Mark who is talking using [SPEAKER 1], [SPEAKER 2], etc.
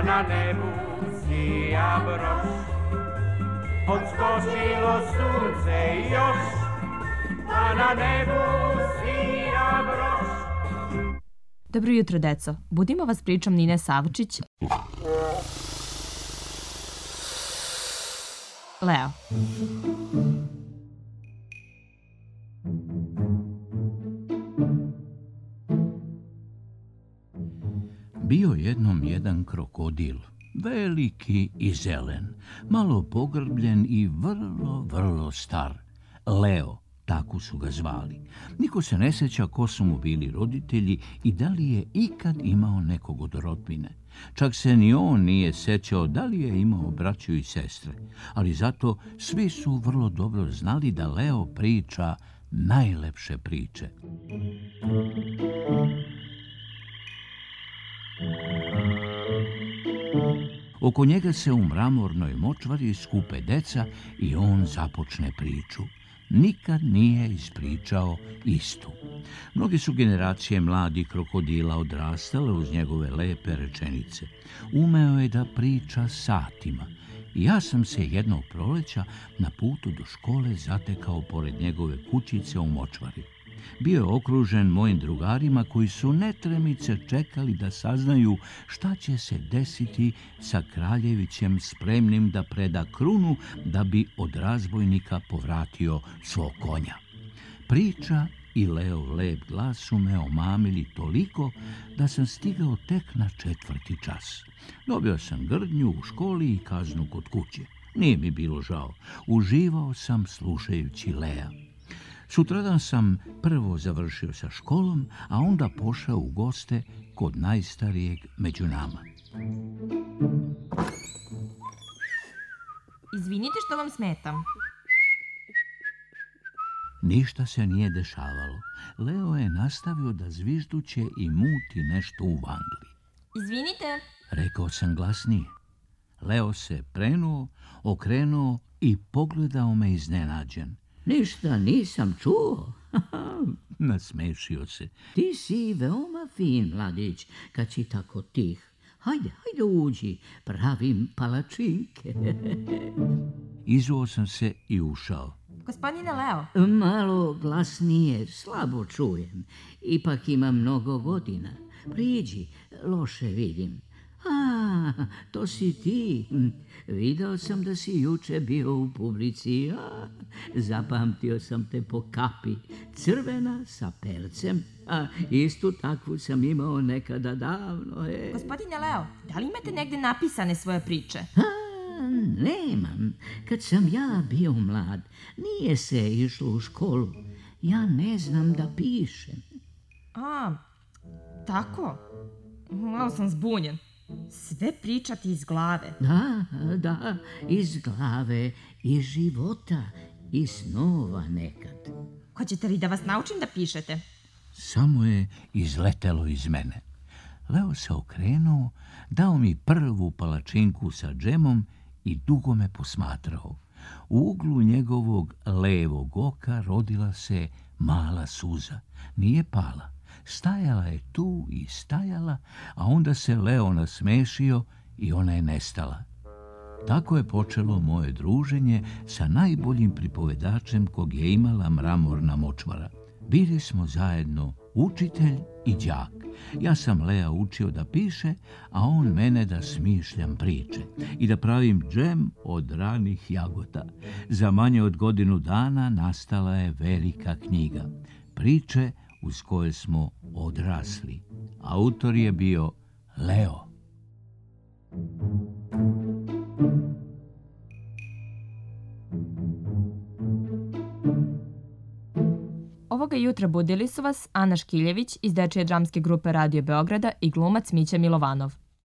[SPEAKER 1] na nebu sija broš. Odskočilo sunce još, a na nebu sija broš.
[SPEAKER 2] Dobro jutro, deco. Budimo vas pričom Nine Savčić. Leo.
[SPEAKER 3] Bio jednom jedan krokodil, veliki i zelen, malo pogrbljen i vrlo star. Leo, tako su ga zvali. Niko se ne sjeća ko su mu bili roditelji i da li je ikad imao nekog od rodbine. Čak se ni on nije sjećao da li je imao braću i sestre, ali zato svi su vrlo dobro znali da Leo priča najlepše priče. Oko njega se u mramornoj močvari skupe deca i on započne priču. Nikad nije ispričao istu. Mnoge su generacije mladih krokodila odrastale uz njegove lepe rečenice. Umeo je da priča satima. Ja sam se jednog proleća na putu do škole zatekao pored njegove kućice u močvari. Bio je okružen mojim drugarima koji su netremice čekali da saznaju šta će se desiti sa kraljevićem spremnim da preda krunu da bi od razbojnika povratio svog konja. Priča i Leo lep glas su me omamili toliko da sam stigao tek na 4. čas. Dobio sam grdnju u školi i kaznu kod kuće. Nije mi bilo žao. Uživao sam slušajući Lea. Sutradan sam prvo završio sa školom, a onda pošao u goste kod najstarijeg među nama.
[SPEAKER 2] Izvinite što vam smetam.
[SPEAKER 3] Ništa se nije dešavalo. Leo je nastavio da zvižduće i muti nešto u vangli.
[SPEAKER 2] Izvinite.
[SPEAKER 3] Rekao sam glasnije. Leo se prenuo, okrenuo i pogledao me iznenađen.
[SPEAKER 4] Ništa nisam čuo.
[SPEAKER 3] Nasmešio se.
[SPEAKER 4] Ti si veoma fin, mladić, kad si tako tih. Hajde uđi, pravim palačinke.
[SPEAKER 3] Izuo sam se i ušao.
[SPEAKER 2] Gospodine Leo.
[SPEAKER 4] Malo glasnije, slabo čujem. Ipak imam mnogo godina. Priđi, loše vidim. A, to si ti. Video sam da si juče bio u publici. Zapamtio sam te po kapi. Crvena sa percem. Istu takvu sam imao nekada davno.
[SPEAKER 2] Gospodine Leo, da li imate negde napisane svoje priče?
[SPEAKER 4] Nemam. Kad sam ja bio mlad, nije se išlo u školu. Ja ne znam da pišem.
[SPEAKER 2] Tako? Malo sam zbunjen. Sve pričati iz glave.
[SPEAKER 4] Da, iz glave, iz života, iz snova nekad.
[SPEAKER 2] Hoćete li da vas naučim da pišete?
[SPEAKER 3] Samo je izletelo iz mene. Leo se okrenuo, dao mi prvu palačinku sa džemom i dugo me posmatrao. U uglu njegovog levog oka rodila se mala suza. Nije pala. Stajala je tu i stajala, a onda se Leo nasmešio i ona je nestala. Tako je počelo moje druženje sa najboljim pripovedačem kog je imala mramorna močvara. Bili smo zajedno učitelj i đak. Ja sam Lea učio da piše, a on mene da smišljam priče i da pravim džem od ranih jagota. Za manje od godinu dana nastala je velika knjiga. Priče uz koje smo odrasli. Autor je bio Leo.
[SPEAKER 2] Ovoga jutra budili su vas Ana Škiljević iz dečije dramske grupe Radio Beograda i glumac Mića Milovanov.